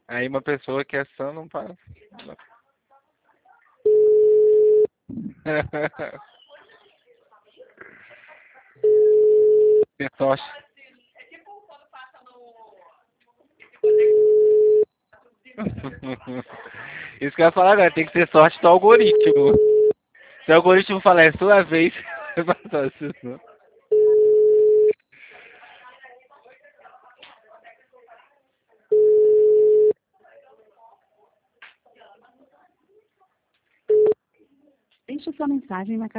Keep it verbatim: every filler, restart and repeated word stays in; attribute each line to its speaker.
Speaker 1: Aí uma pessoa que é sã não passa. Ter sorte. Isso que eu ia falar agora, tem que ter sorte do algoritmo. Se o algoritmo falar é sua vez, vai passar isso. Não.
Speaker 2: Deixe sua mensagem na